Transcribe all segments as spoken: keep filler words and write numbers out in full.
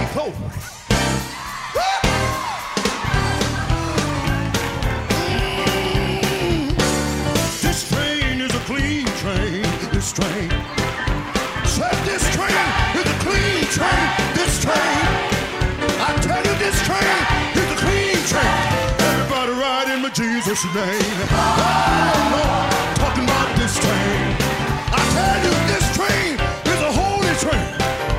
Glory. This train is a clean train. This train. Said this train is a clean train. This train. I tell you, this train is a clean train. Everybody ride in my Jesus' name. Oh, Lord, talking about this train. I tell you, this train is a holy train.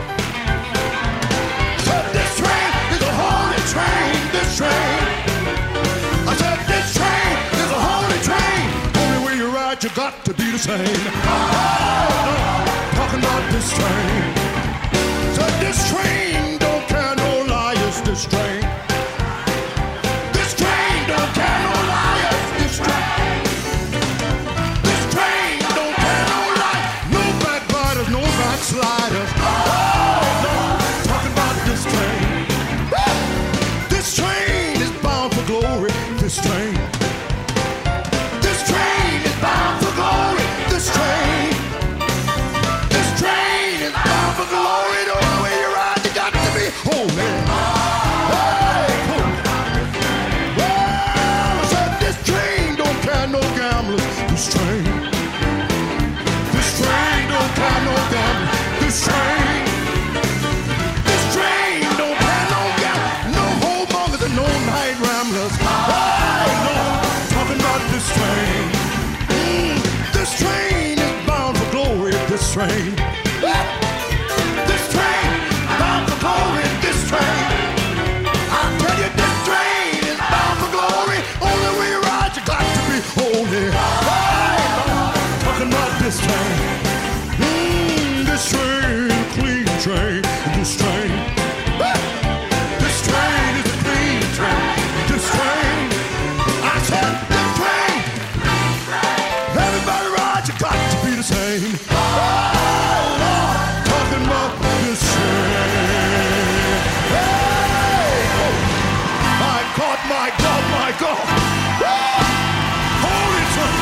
Said this train is a holy train. This train. I said this train is a holy train. Only way you ride, you got to be the same. Oh, Lord, talking about this train. Said this train don't care no liars. This train. This train don't care no liars. This train. This train don't care no liars. No backbiters, no backsliders. Oh, Lord, talking about this train. Woo! This train is bound for glory. This train. This train is bound for glory. This train. This train is bound for glory. The only way you ride, you got to be holy. Hey, holy. Well, I said this train don't care no gamblers. This train. This train don't care no gamblers. This train. This train don't care no gamblers. No whoremongers and no night ramblers. Hey, no, talking about this train. Mm, this train is bound for glory. This train. This train bound for glory. This train. I tell you, this train is bound for glory. Only way you ride, you got to be holy. Hey, Lord, talking about this train. Mm, this train, clean train. This train. This train is a clean train. This train. I said this train. Everybody ride, you got to be the same. Oh, Lord, talking about this train. Hey, oh, my God, my God, my God. Woo! Holy train.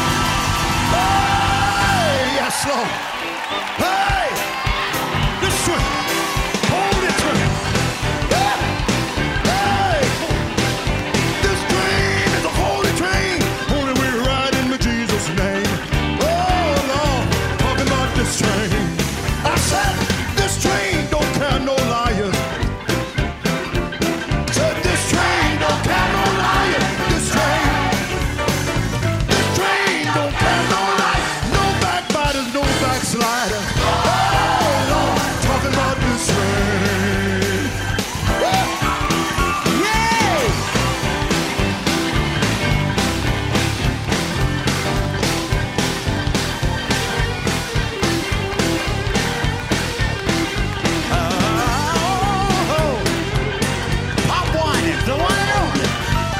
Hey, yes, Lord. Hey, this train. Holy train. Yeah. Hey, this train is a holy train. Only way to ride in my Jesus' name. Oh, Lord, talking about this train. I said this train don't care no liars. Said this train don't care no liars. This train. This train don't care no liars. No backbiters, no backsliders. Oh, Lord, talking about this train. Yeah. Yay! Oh, Pop One is the one and only.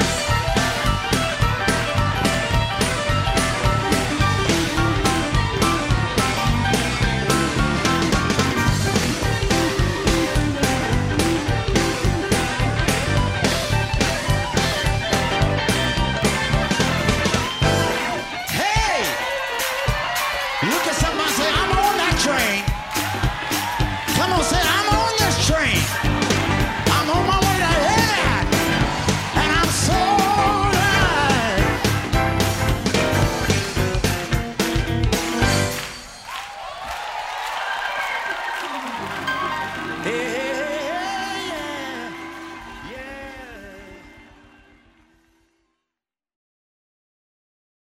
Hey! Look at somebody say, I'm on that train. Come on, say, I'm on this train. I'm on my way to heaven. And I'm so alive. Hey, hey,